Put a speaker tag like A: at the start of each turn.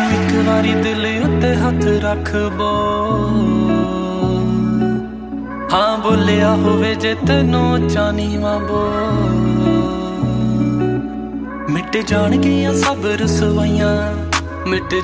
A: ਇੱਕ ਵਾਰੀ ਦਿਲ ਉੱਤੇ ਹੱਥ ਰੱਖ ਬੋ ਹਾਂ ਬੋਲਿਆ ਹੋਵੇ ਜੇ ਤੈਨੂੰ ਚਾਨੀ ਵਾਂਬੋ ਮਿਟ ਜਾਣਗੀਆਂ ਸਭ ਰਸਵਾਈਆਂ ਮਿਟ